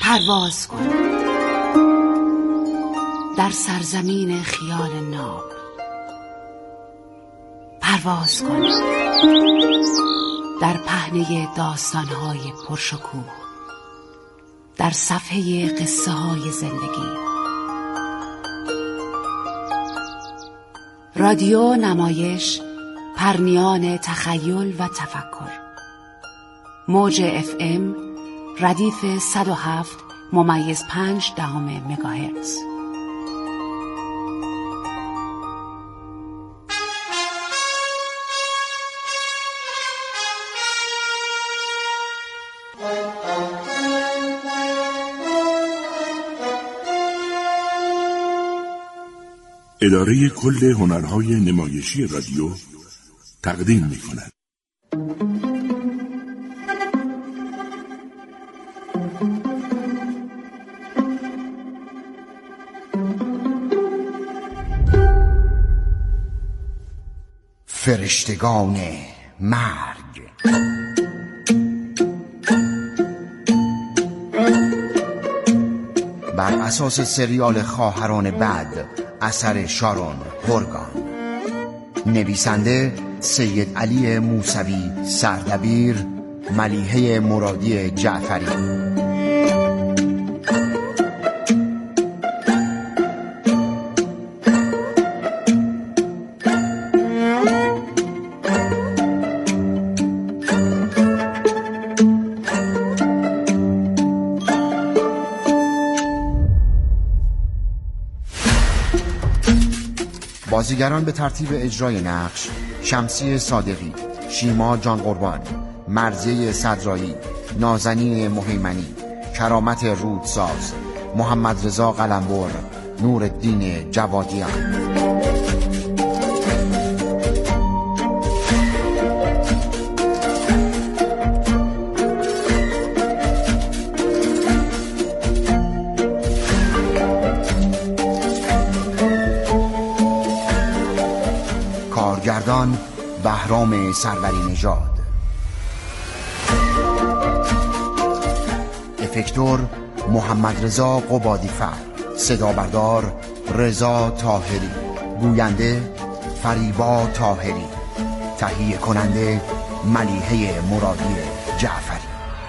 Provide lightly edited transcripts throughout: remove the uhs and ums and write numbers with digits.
پرواز کن در سرزمین خیال ناب. پرواز کن در پهنه داستان‌های پرشکوه، در صفحه قصه‌های زندگی. رادیو نمایش پرنیان تخیل و تفکر. موج FM ردیف 107.5 مگاهرتز. اداره کل هنرهای نمایشی رادیو تقدیم می‌کند. فرشتگان مرگ. بر اساس سریال خواهران بد اثر شارون هورگان. نویسنده سید علی موسوی. سردبیر ملیحه مرادی جعفری. بازیگران به ترتیب اجرای نقش: شمسی صادقی، شیما جان قربان، مرضیه صدرایی، نازنین مهیمنی، کرامت رودساز، محمد رضا قلمبر، نورالدین جوادیان. کارگردان بهرام سروری نژاد. افکتور محمد رضا قبادی‌فر. صدا بردار رضا طاهری. گوینده فریبا طاهری. تهیه کننده ملیحه مرادی جعفری.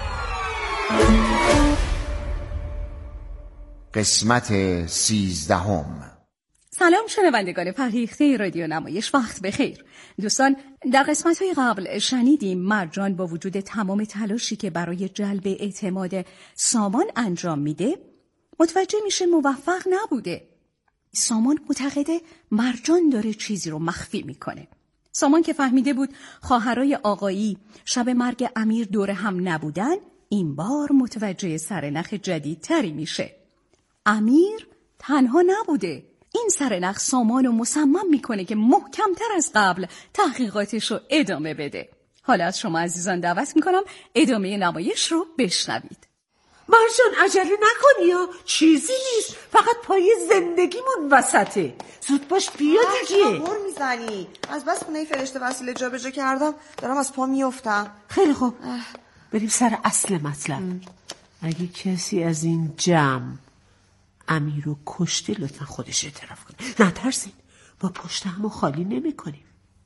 قسمت 13. سلام شنوندگان فرهیخته رادیو نمایش، وقت بخیر. دوستان، در قسمت‌های قبل شنیدیم مرجان با وجود تمام تلاشی که برای جلب اعتماد سامان انجام میده، متوجه میشه موفق نبوده. سامان معتقده مرجان داره چیزی رو مخفی میکنه. سامان که فهمیده بود خواهرای آقایی شب مرگ امیر دور هم نبودن، این بار متوجه سرنخ جدیدتری میشه. امیر تنها نبوده. این سرنخ سامانو مصمم میکنه که محکمتر از قبل تحقیقاتش رو ادامه بده. حالا از شما عزیزان دعوت میکنم ادامه نمایش رو بشنوید. مرجان عجله نکنی یا چیزی نیست، فقط پای زندگیمون وسطه. زود باش بیا دیگه. بر میزنی؟ از بس خونه فرشته وسیله جا به جا کردم دارم از پا میافتم. خیلی خوب، بریم سر اصل مطلب. اگه کسی از این جمع امیرو کشته لطفا خودش اعتراف کنه. نترسین، ما پشت همو خالی نمی کنیم.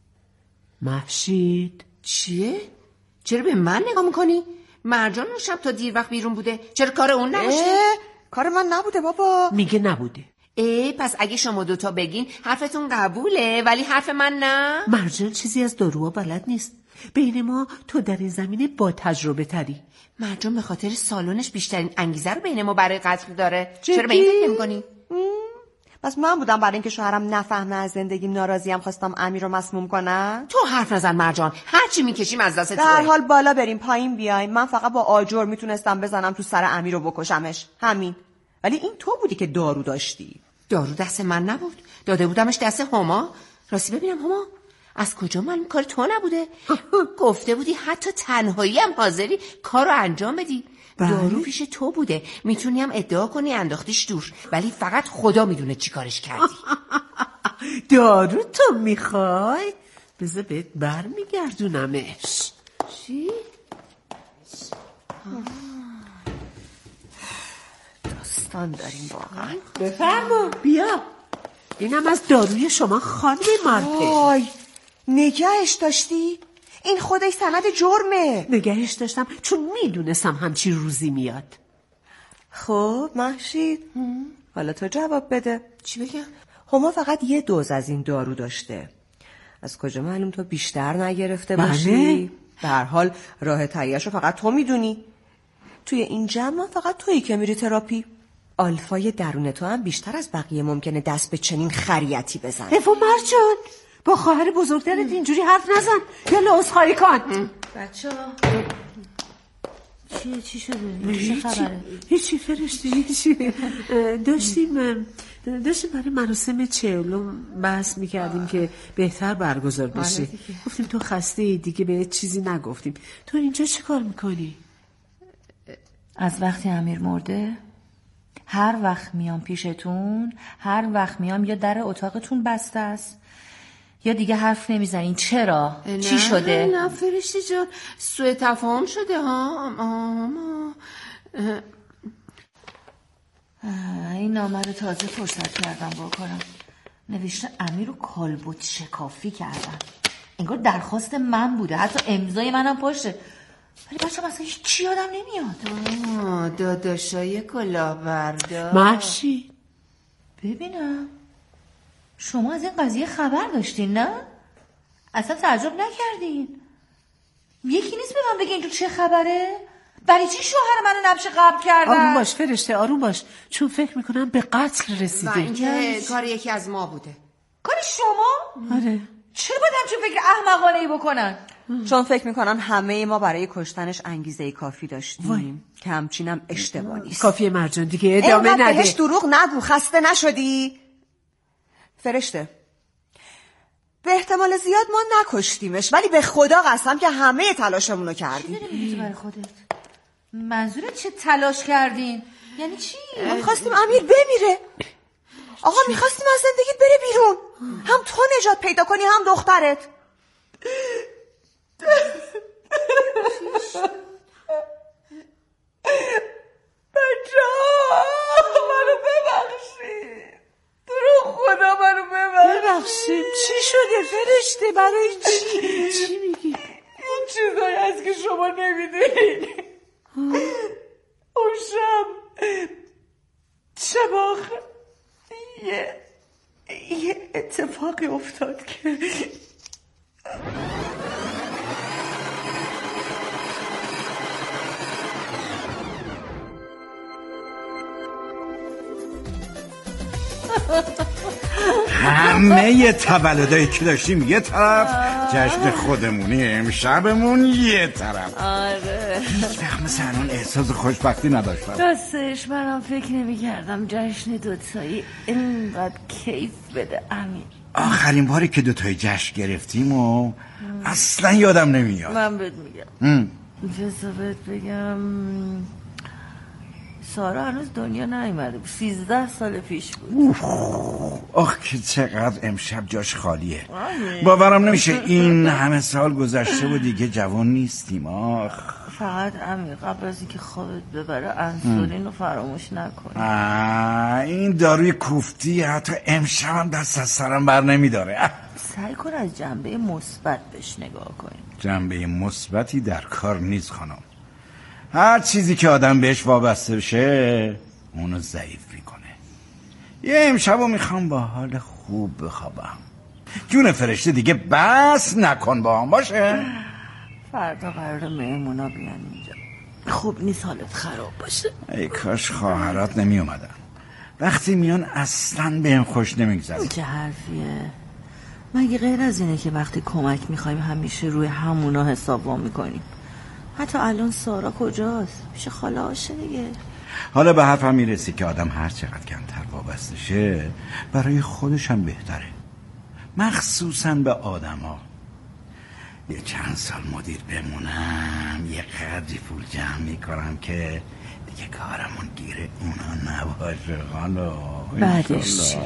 مهشید. چیه؟ چرا به من نگاه میکنی؟ مرجان اون شب تا دیر وقت بیرون بوده، چرا کار اون نباشه؟ کار من نبوده بابا. میگه نبوده. پس اگه شما دوتا بگین حرفتون قبوله ولی حرف من نه؟ مرجان چیزی از داروها بلد نیست. بین ما تو در این زمینه با تجربه تری. مرجان به خاطر سالونش بیشترین انگیزه رو بین ما برای قتل داره. چرا به این فکر نمی‌کنی؟ بس من بودم برای اینکه شوهرم نفهمه از زندگیم ناراضیم خواستم امیر رو مسموم کنم. تو حرف نزن مرجان، هرچی میکشیم از دست توه. در حال بالا بریم پایین بیایم. من فقط با آجر میتونستم بزنم تو سر امیر رو بکشمش، همین. ولی این تو بودی که دارو داشتی. دارو دست من نبود، داده بودمش دست هما. راستی ببینم هما، از کجا من کار تو نبوده؟ گفته بودی حتی تنهایی هم حاضری کار رو انجام بدی. دارو پیش تو بوده، میتونی هم ادعا کنی انداختیش دور، ولی فقط خدا میدونه چی کارش کردی. دارو تو میخوای؟ بذار بهت برمیگردونمش. چی؟ داستان داریم واقعا. بفرما بیا. اینم از داروی شما خانم مارپل. وای نگهش داشتی؟ این خودش سند جرمه. نگهش داشتم چون میدونستم همچی روزی میاد. خب مهشید حالا تو جواب بده. چی بگم؟ هما فقط یه دوز از این دارو داشته. از کجا معلوم تو بیشتر نگرفته باشی؟ به هر حال راه تهیه‌شو فقط تو میدونی. توی این جمع فقط تویی که میری تراپی. آلفای درون تو هم بیشتر از بقیه ممکنه دست به چنین خریتی بزنه. افا مرجان با خواهر بزرگترت اینجوری حرف نزن. یا عذرخواهی کن. بچه‌ها چی شده؟ چه خبره؟ هیچی فرشته هیچی. داشتیم برای مراسم 40 بحث میکردیم که بهتر برگزار بشه. گفتیم تو خسته دیگه به چیزی نگفتیم. تو اینجا چه کار میکنی؟ از وقتی امیر مرده هر وقت میام پیشتون، هر وقت میام یا در اتاقتون بسته است یا دیگه حرف نمیزنین. چرا؟ چی شده؟ نه فرشته جان سوء تفاهم شده ها. این نامه رو تازه فرصت کردم واکنم. نوشته امیر رو کالبد شکافی کردن. انگار درخواست من بوده، حتی امضای منم پشته. ولی بچه مثلا هیچ چی یادم نمیاد. داداشای کلاهبردار. محشی ببینم شما از این قضیه خبر داشتین نه؟ اصلا تعجب نکردین؟ یکی نیست به من بگین تو چه خبره؟ برای چی شوهر منو نبش قبل کردن؟ آروم باش فرشته آروم باش، چون فکر میکنم به قتل رسیده. و اینکه کار یکی از ما بوده. کار شما؟ آره. چرا باید همچون فکر احمقانه‌ای بکنن؟ چون فکر میکنن همه ما برای کشتنش انگیزه کافی داشتیم که همچینم اشتباه نیست. کافیه مرجان دیگه ادامه اینقدر نده. بهش دروغ نگو، خسته نشدی؟ فرشته به احتمال زیاد ما نکشتیمش، ولی به خدا قسم که همه تلاشمونو کردیم. چی داری میگی برای خودت؟ منظورت چه تلاش کردین؟ یعنی چی؟ ما میخواستیم امیر بمیره. آقا میخواستیم از زندگیت بره بیرون، هم تو نجات پیدا کنی هم دخترت. بچه‌ها منو ببخشید، تو رو خدا منو ببخشید. چی شده فرشته؟ برای چی؟ چی میگی؟ این چیزایی هست که شما نمیدونید. اون شب آخر یه اتفاقی افتاد که همه تولدایی که داشتیم یه طرف، جشن خودمونی امشبمون یه طرف. آره هیچ وقت مثل الان احساس خوشبختی نداشتم. راستش منم فکر نمی‌کردم جشن دوتایی اینقدر کیف بده امیر. آخرین باری که دوتایی جشن گرفتیم و اصلا یادم نمیاد. من بهت میگم اجازه بهت بگم سارا هنوز دنیا نیومده بود، 13 سال پیش بود. آخ که چقدر امشب جاش خالیه. باورم نمیشه این همه سال گذشته و دیگه جوان نیستیم. آخ فقط امیر قبل از اینکه خوابت ببره انسولین رو فراموش نکنی. این داروی کوفتی حتی امشب هم دست از سرم بر نمیداره. سعی کن از جنبه مثبت بهش نگاه کنی. جنبه مثبتی در کار نیست خانم. هر چیزی که آدم بهش وابسته بشه اونو ضعیف میکنه. یه امشبو میخوام با حال خوب بخوابم. جون فرشته دیگه بس نکن با هم باشه. فردا قراره مهمونا بیان اینجا، خوب نیست حالت خراب باشه. ای کاش خواهرات نمی اومدن. وقتی میان اصلا بهم خوش نمیگذره. چه حرفیه؟ مگه غیر از اینه که وقتی کمک میخوایم همیشه روی همونا حساب وا میکنیم؟ حتی الان سارا کجاست؟ پیش خاله هاشه دیگه. حالا به حرفم میرسی که آدم هر چقدر کمتر وابسته شه برای خودش هم بهتره، مخصوصا به آدم ها. یه چند سال مدیر بمونم یه قدری پول جمع میکنم که دیگه کارمون گیره اونا نباشه. حالا بعدش چی؟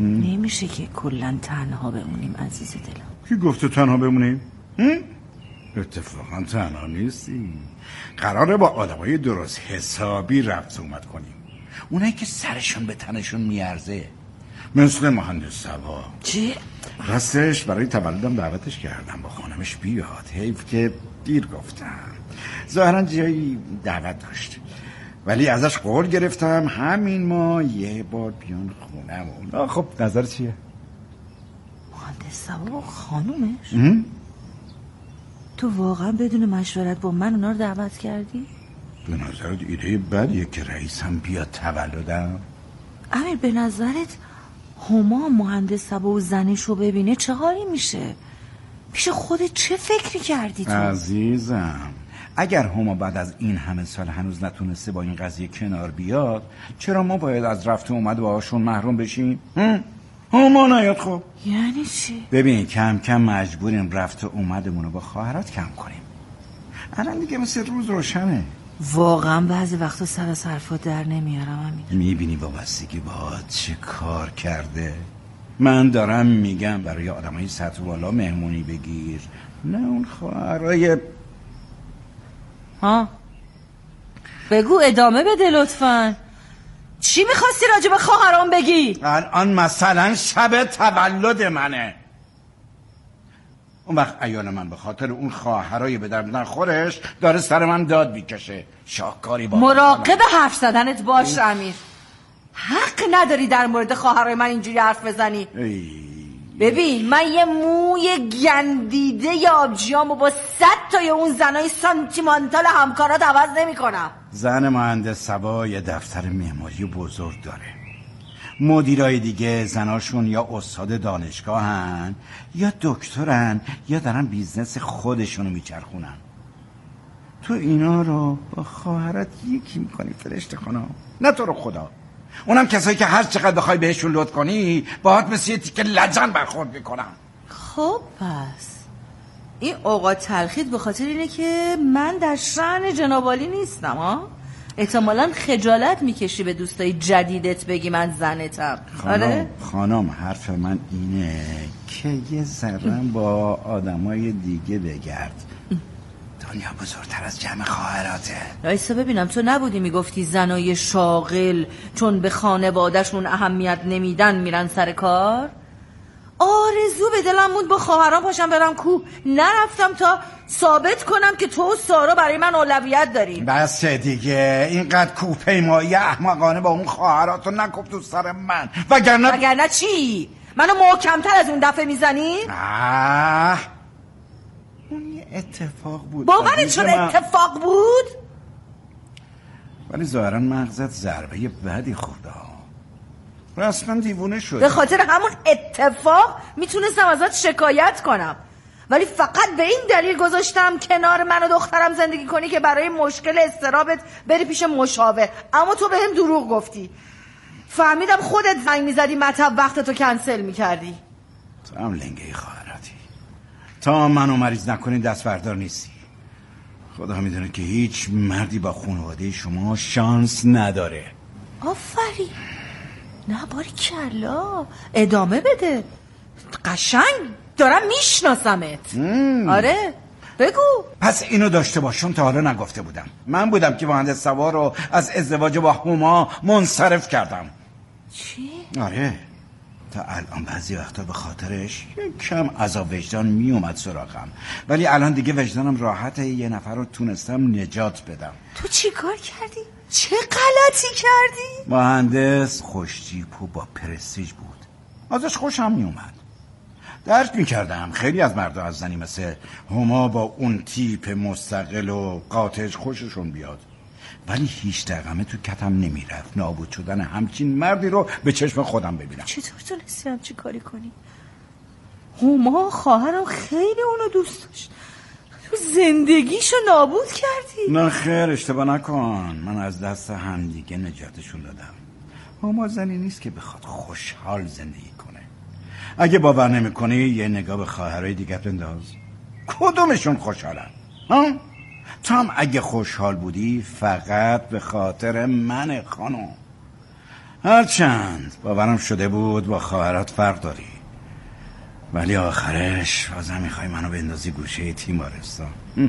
نمیشه که کلن تنها بمونیم عزیز دلم. کی گفته تنها بمونیم؟ اتفاقا تنها نیستی. قراره با آدمای درست حسابی رفت اومد کنیم، اونایی که سرشون به تنشون میارزه، مثل مهندس سبا. چی؟ راستش برای تولدم دعوتش کردم با خانمش بیاد، حیف که دیر گفتم. ظاهرا جایی دعوت داشت، ولی ازش قول گرفتم همین ما یه بار بیان خونمون. خب نظر چیه؟ مهندس سبا خانومش؟ تو واقعا بدون مشورت با من اونا رو دعوت کردی؟ به نظرت ایده بدیه که رئیسم بیاد تولدم؟ امیر به نظرت هما مهندس سبا و زنشو ببینه چه حالی میشه؟ پیش خودت چه فکری کردی تو؟ عزیزم اگر هما بعد از این همه سال هنوز نتونسته با این قضیه کنار بیاد، چرا ما باید از رفت و اومد باهاشون محروم بشیم؟ هما نیاد. خب یعنی چی؟ ببین کم کم مجبوریم رفت و اومدمونو با خواهرات کم کنیم. الان دیگه مثل روز روشنه. واقعا بعضی وقتا سر از حرفات در نمیارم امیر. میبینی وابستگی باهات چه کار کرده؟ من دارم میگم برای آدمای سطح بالا مهمونی بگیر، نه اون خواهرای. بگو ادامه بده لطفاً. چی میخواستی راجع به خواهرام بگی؟ الان مثلا شب تولد منه، اون وقت عیال من به خاطر اون خواهرای به درد نخورش داره سر من داد میکشه. شاهکاری با مراقب حرف زدنت باش امیر. حق نداری در مورد خواهرای من اینجوری حرف بزنی. ببین من یه موی گندیده یا آبجیامو با 100 تای اون زنای سانتیمانتال همکارات عوض نمی کنم. زن مهندس سبا یه دفتر معماری بزرگ داره، مدیرای دیگه زناشون یا استاد دانشگاهن یا دکترن یا دارن بیزنس خودشونو میچرخونن. تو اینا رو با خواهرت یکی میکنی فرشته خانم، نه تو رو خدا. اونم کسایی که هر چقدر بخوای بهشون لطف کنی باهات مثل یه تیکه لجن برخورد میکنن. خب پس این اوقات تلخیت به خاطر اینه که من در شأن جنابالی نیستم ها؟ احتمالاً خجالت میکشی به دوستای جدیدت بگی من زنتم. آره؟ خانم حرف من اینه که یه ذرم با آدمای دیگه بگرد. دنیا بزرگتر از جمع خواهراته. رایسا ببینم تو نبودی میگفتی زنای شاغل چون به خانواده‌شون اهمیت نمیدن میرن سر کار؟ آرزو به دلم بود با خواهرام پاشم برم کوه، نرفتم تا ثابت کنم که تو و سارا برای من اولویت داریم. بس دیگه اینقدر کوهپیمایی احمقانه با اون خواهراتو نکوب تو سر من، وگرنه چی؟ منو محکم‌تر از اون دفعه میزنی؟ اون یه اتفاق بود. باورت شد اتفاق بود؟ ولی ظاهرا مغزت ضربه بدی خورده، رسما دیوونه شد. به خاطر همون اتفاق میتونستم ازت شکایت کنم، ولی فقط به این دلیل گذاشتم کنار من و دخترم زندگی کنی که برای مشکل اضطرابت بری پیش مشاور. اما تو بهم دروغ گفتی. فهمیدم خودت زنگ میزدی مطب وقتتو کنسل میکردی. تو هم لنگه خواهراتی. تا منو مریض نکنی دست بردار نیستی. خدا میدونه که هیچ مردی با خانواده شما شانس نداره. آفرین. نه باری کلا ادامه بده، قشنگ دارم میشناسمت. آره بگو. پس اینو داشته باشم تا حالا نگفته بودم. من بودم که مهندس سبا رو از ازدواج با هما منصرف کردم. چی؟ آره تا الان بعضی وقتا به خاطرش یک کم عذاب وجدان می اومد سراغم، ولی الان دیگه وجدانم راحته. یه نفر رو تونستم نجات بدم. تو چی کار کردی؟ چه غلطی کردی؟ مهندس خوشتیپ و با پرستیژ بود، ازش خوشم می اومد. درک می کردم خیلی از مردها از زنی مثل هما با اون تیپ مستقل و قاطعش خوششون بیاد، ولی هیچ دقمه تو کتم نمی رفت نابود شدن همچین مردی رو به چشم خودم ببینم. چطور تونستی همچین کاری کنی؟ هما خواهرم خیلی اونو دوست داشت، تو زندگیشو نابود کردی. نه خیر اشتباه نکن، من از دست همدیگه نجاتشون دادم. هما زنی نیست که بخواد خوشحال زندگی کنه. اگه باور نمی‌کنی یه نگاه به خواهرای دیگه بنداز، کدومشون خوشحالن؟ تو هم اگه خوشحال بودی فقط به خاطر من خانم. هرچند باورم شده بود با خواهرات فرق داری، ولی آخرش بازم میخوای منو بندازی گوشه تیمارستان.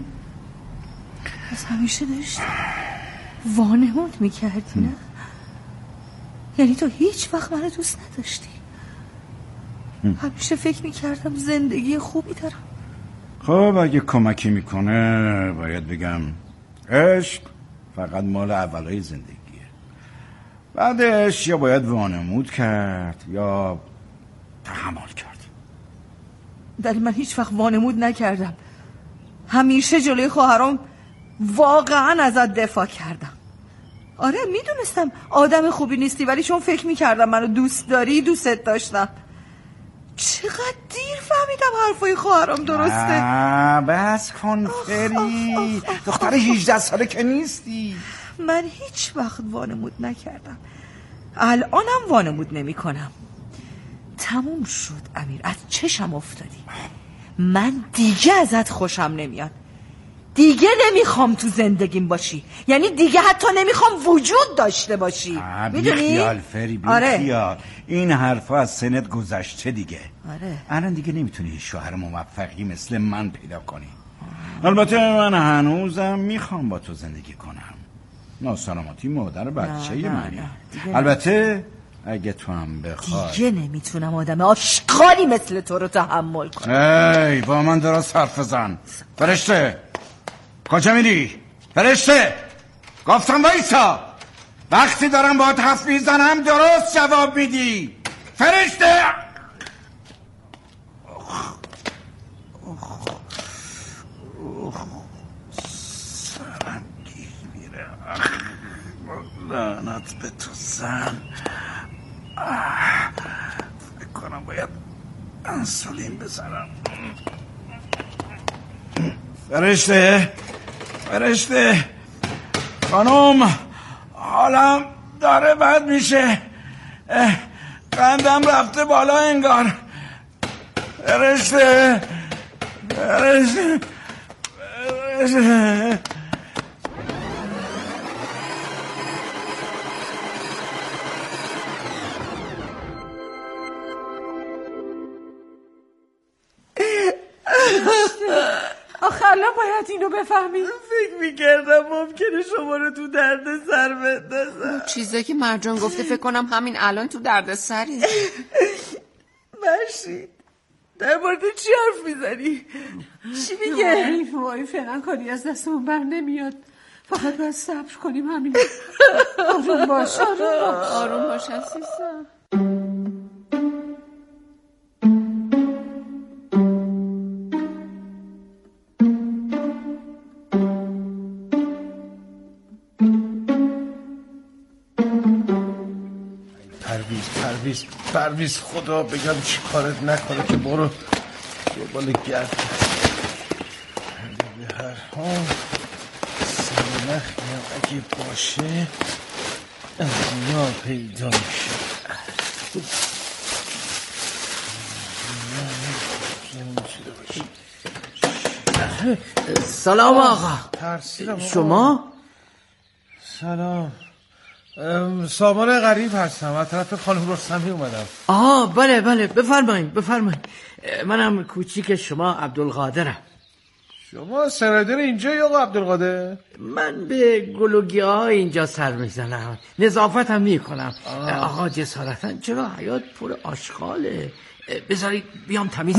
از همیشه داشتی وانمود میکردی نه؟ یعنی تو هیچ وقت منو دوست نداشتی؟ همیشه فکر میکردم زندگی خوبی دارم. خب اگه کمکی میکنه باید بگم عشق فقط مال اولای زندگیه. بعدش یا باید وانمود کرد یا تحمل کرد. ولی من هیچ وقت وانمود نکردم. همیشه جلوی خواهرام واقعا ازت دفاع کردم. آره میدونستم آدم خوبی نیستی، ولی چون فکر میکردم منو دوست داری دوستت داشتم. چقدر دیر فهمیدم حرفای خواهرام درسته. بس کن فری، دختر 18 ساله که نیستی. من هیچ وقت وانمود نکردم، الانم وانمود نمی کنم. تموم شد امیر، از چشم افتادی. من دیگه ازت خوشم نمیاد، دیگه نمیخوام تو زندگیم باشی، یعنی دیگه حتی نمیخوام وجود داشته باشی. میدونی؟ بیخیال فری، بیخیال. این حرفا از سنت گذشته دیگه. آره. الان دیگه نمیتونی شوهر موفقی مثل من پیدا کنی. البته من هنوزم میخوام با تو زندگی کنم. ناسلامتی مادر بچه منی. البته اگه تو هم بخوای. دیگه نمیتونم آدم آشغالی مثل تو رو تحمل کنم. ای با من درست حرف بزن. فرشته کجا میری؟ فرشته گفتم وایسا، وقتی دارم باهات حرف میزنم درست جواب میدی. فرشته سرم گیر میره. لعنت به تو زن. فکر کنم باید انسولین بزنم. فرشته خانم، حالم داره بد میشه، قندم رفته بالا انگار. فرشته آخه الان باید اینو بفهمی. فکر میکردم ممکنه شما رو تو درد سر بندازم. چیزایی که مرجان گفته فکر کنم همین الان تو درد سری. مرشید در مورد چی حرف میزنی؟ چی میگه؟ وای فعلا کاری از دستمون بر نمیاد، فقط باید صبر کنیم. همین. آروم باش عزیزم. پرویز خدا بگم چی کارت نکنه که برو دنبال گرد. به هر حال سرنخی هم اگه باشه از دنیا پیدا میشه. سلام آقا. شما؟ سلام، سامان غریب هستم، از طرف خانم رستمی اومدم. بله بفرمایید. منم کوچیک شما عبدالقادرم. شما سرایدار اینجا یا آقا عبدالقادر؟ من به گلوگیه های اینجا سر میزنم، نظافت هم میکنم. آقا جسارتا چرا حیات پر آشغاله؟ بذارید بیام تمیز.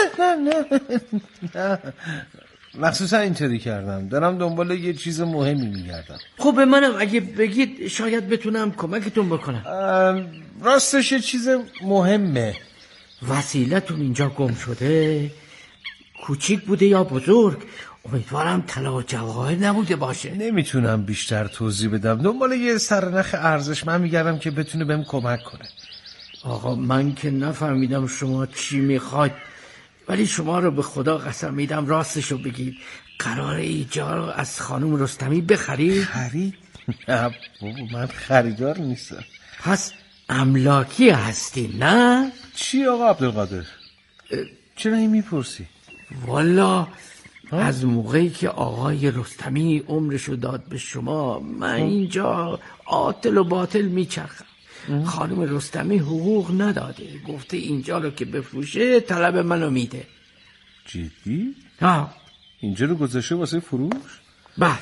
نه مخصوصا اینطوری کردم، دارم دنبال یه چیز مهمی میگردم. خب به منم اگه بگید شاید بتونم کمکتون بکنم. راستش یه چیز مهمه. وسیلتون اینجا گم شده؟ کوچیک بوده یا بزرگ؟ امیدوارم طلا و جواهر نبوده باشه. نمیتونم بیشتر توضیح بدم، دنبال یه سرنخ ارزش من میگردم که بتونه بهم کمک کنه. آقا من که نفهمیدم شما چی میخواید، ولی شما رو به خدا قسم میدم راستشو بگید. قراره اینجا رو از خانم رستمی بخرید؟ خرید؟ نه بابا من خریدار نیستم. پس املاکی هستی نه؟ چی آقا عبدالقادر؟ چرا این میپرسی؟ والا از موقعی که آقای رستمی عمرشو داد به شما من اینجا عاطل و باطل میچرخم. خانم رستمی حقوق نداده، گفته اینجا رو که بفروشه طلب منو میده. جدی؟ ها. اینجا رو گذاشته واسه فروش؟ بعد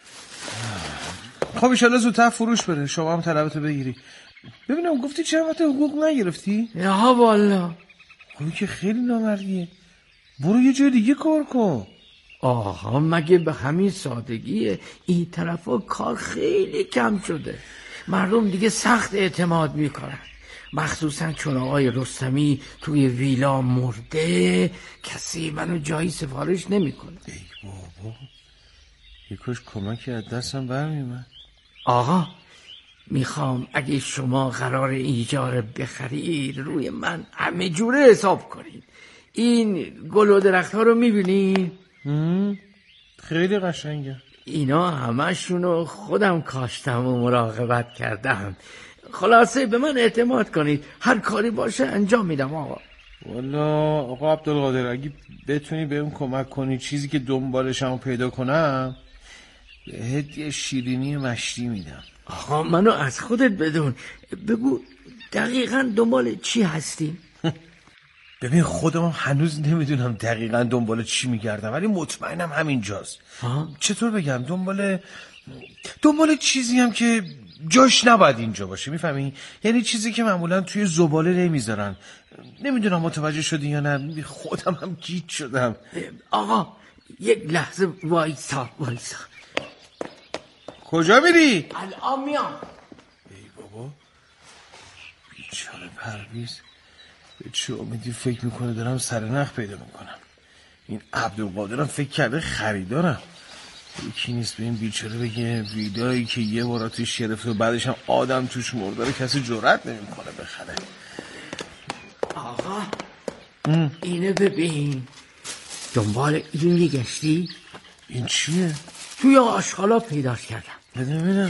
خب ایشالله زودتر فروش بره، شما هم طلبتو بگیری. ببینم گفتی چند وقت حقوق نگرفتی؟ ها والا. خب که خیلی نامردیه، برو یه جای دیگه کار کن. آها مگه به همین سادگیه؟ این طرفا کار خیلی کم شده، مردم دیگه سخت اعتماد میکنن، مخصوصا چون آقای رستمی توی ویلا مرده کسی منو جایی سفارش نمیکنه. ای بابا، یکاش کمکی از دستم برمیومد. آقا میخوام اگه شما قرار اینجا رو بخرید روی من همه جوره حساب کنید. این گل و درخت ها رو میبینید؟ خیلی قشنگه. اینا همشونو خودم کاشتم و مراقبت کردم. خلاصه به من اعتماد کنید، هر کاری باشه انجام میدم آقا. والا آقا عبدالقادر، اگه بتونی بهم کمک کنی چیزی که دنبالشم پیدا کنم، بهت یه شیرینی مشتی میدم. آقا منو از خودت بدون، بگو دقیقاً دنبال چی هستی؟ ببین خودم هنوز نمیدونم دقیقاً دنبال چی میگردم، ولی مطمئنم همینجاست. چطور بگم؟ دنبال چیزی هم که جاش نباید اینجا باشه، میفهمی؟ یعنی چیزی که معمولا توی زباله نمیذارن. نمیدونم متوجه شدی یا نه، خودم هم گیج شدم. آقا یک لحظه وایسا. کجا میری؟ الان میام. ای بابا، بیچاره پرویز به چه امیدی فکر میکنه دارم سرنخ پیدا میکنم. این عبدالقادرم فکر کرده خریدارم. یکی نیست به این بیچاره بگه ویلایی که یه بار آتیش گرفته و بعدش هم آدم توش مرده کسی جرئت نمیکنه بخره. آقا اینو ببین، دنبال این میگشتی؟ این چیه؟ توی آشغالا پیداش کردم. ببینم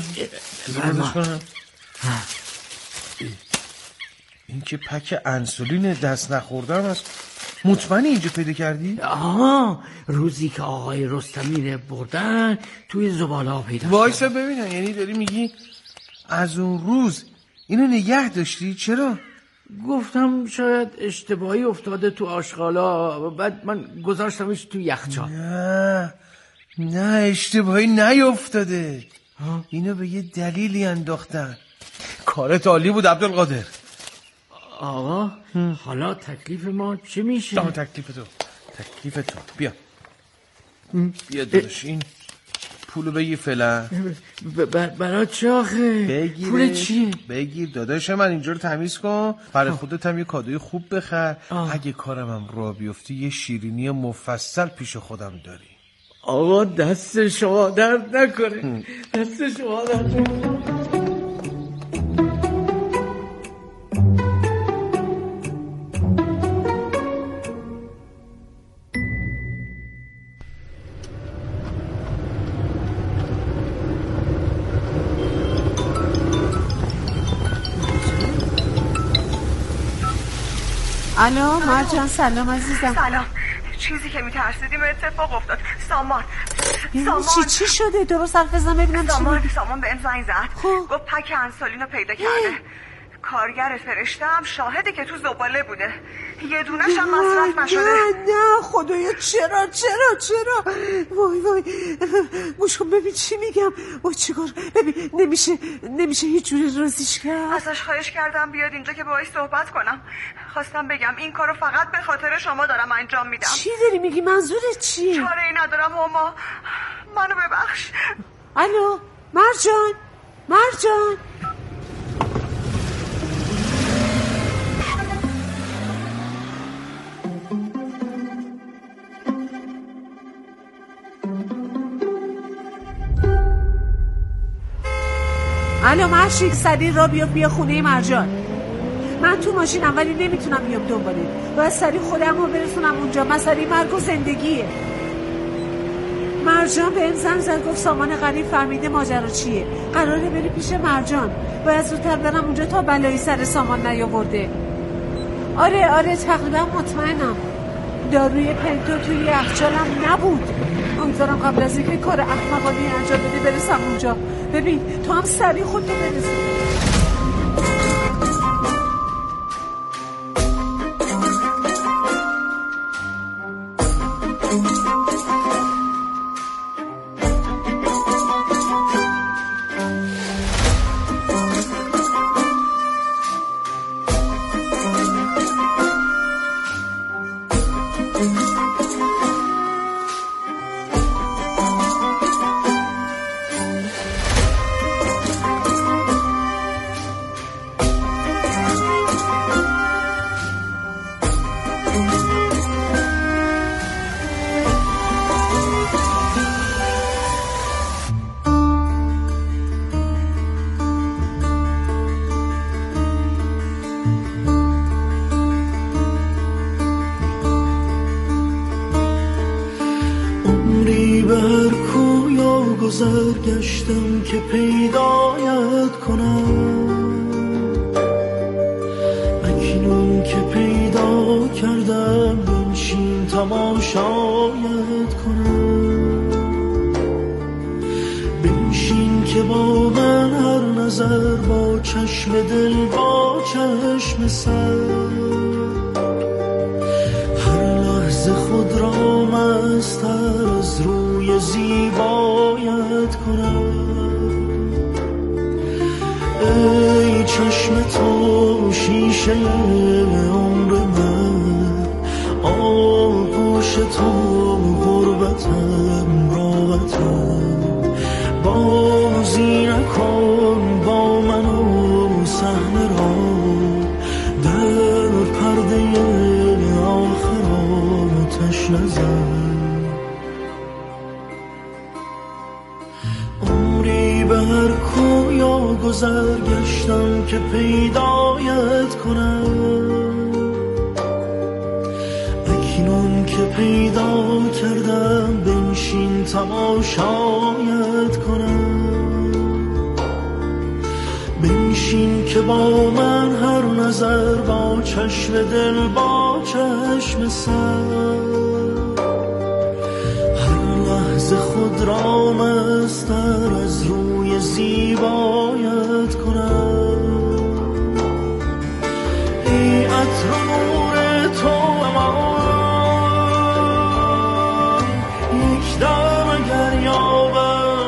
این که پک انسولین دست نخوردم است. مطمئنی اینجا پیدا کردی؟ آها، روزی که آقای رستمی رو بردن توی زباله پیدا. وایسا ببینم، یعنی داری میگی از اون روز اینو نگه داشتی؟ چرا؟ گفتم شاید اشتباهی افتاده تو آشغالا، بعد من گذاشتمش تو یخچال. نه اشتباهی نیفتاده، اینو به یه دلیلی انداختن. کارت عالی بود عبدالقادر. آقا حالا تکلیف ما چی میشه؟ تکلیف تو بیا داداش، این پولو بگیر فعلا. برای چه آخه؟ پول چیه؟ بگیر داداش من، اینجا رو تمیز کن، برای خودت هم یه کادوی خوب بخر. اگه کارم هم راه بیفتی یه شیرینی مفصل پیش خودم داری. آقا دست شما درد نکنه. دست شما درد نکنه. الو مرجان، سلام عزیزم. سلام. چیزی که میترسیدیم اتفاق افتاد. سامان چی شده؟ درست حرف بزن ببینم. سامان به زنگ زد. گفت پک انسولین رو پیدا کرده. کارگر فرشته هم شاهده که تو زباله بوده، یه دونش هم مصرف نشده. نه خدایا، چرا وای گوش کن ببین چی میگم. وای چیکار؟ ببین نمیشه هیچ جوری راضیش کرد. ازش خواهش کردم بیاد اینجا که باهاش صحبت کنم. خواستم بگم این کارو فقط به خاطر شما دارم انجام میدم. چی داری میگی؟ منظورت چیه؟ چاره‌ای ندارم هما، منو ببخش. الو مرجان. الو مرشید، سریع را بیا خونه مرجان. من تو ماشینم ولی نمیتونم بیام دنباله. باید سریع خودم رو برسونم اونجا. مسئله مرگ و زندگیه. مرجان بهم زنگ زد، گفت سامان غریب فهمیده ماجرا چیه، قراره بری پیش مرجان. باید زودتر برم اونجا تا بلایی سر سامان نیاورده. آره تقریبا مطمئنم. داروی پنتو توی یخچالم نبود. امیدوارم قبل از اینکه کار احمقانه انجام بده برسم اونجا. ببین تو هم سریع خودتو برسون. گشتم که پیدایت کنم، اکنون که پیدا کردم بنشین تماشایت کنم. بنشین که با من هر نظر، با چشم دل با چشم سر، هر لحظه خود را مستر از روی زیبایت کنم. ای چشم تو شیشه عمر من، آغوش تو غربتم راحتم. بازی نکن با من و صحنه را، در پرده آخر آتش نزن. عمری به هر کویا گذر گشتم که پیدایت کنم، اکنون که پیدا کردم بنشین تماشایت کنم. بنشین که با من هر نظر، با چشم دل با چشم سر، هر لحظه خود را مستر از روی زیبایت کنم. ای عطر و نور تو امان، یک دم اگر یابم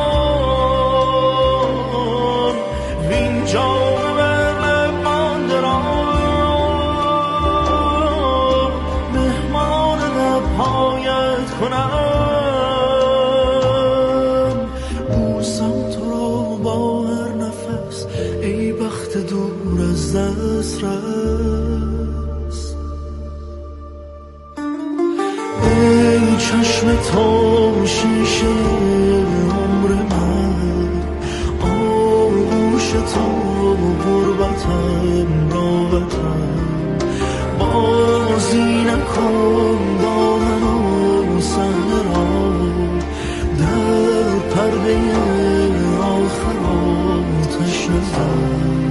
امان، وین جام بر لب مانده را مهمان لبهایت کنم. بوسم تو را با هر نفس، ای بخت دور از دست رس. ای چشم تو شیشه عمر من، آغوش تو غربتم راحتم. بازی نکن با من و صحنه را، در پرده آخر آتش نزن.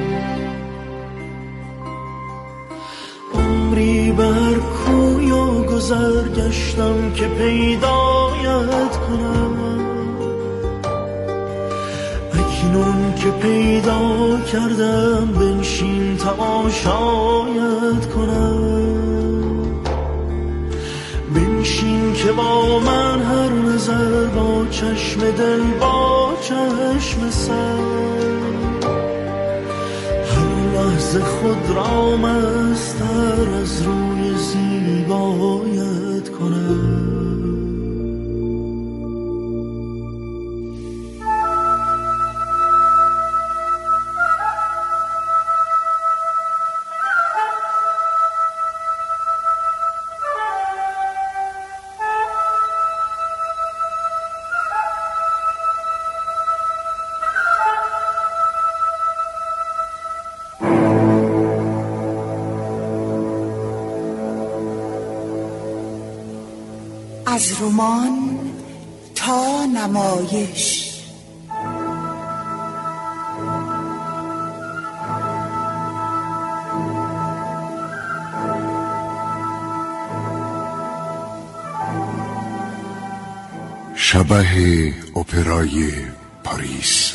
عمری بر کویا گذر گشتم که پیدایت کنم، اکنون که پیدا کردم بنشین تماشایت کنم. بنشین که با من هر نظر، با چشم دل با چشم سر، هر لحظه خود را مستر از روی زیبایت کنم. از رمان تا نمایش. شبح اپرای پاریس.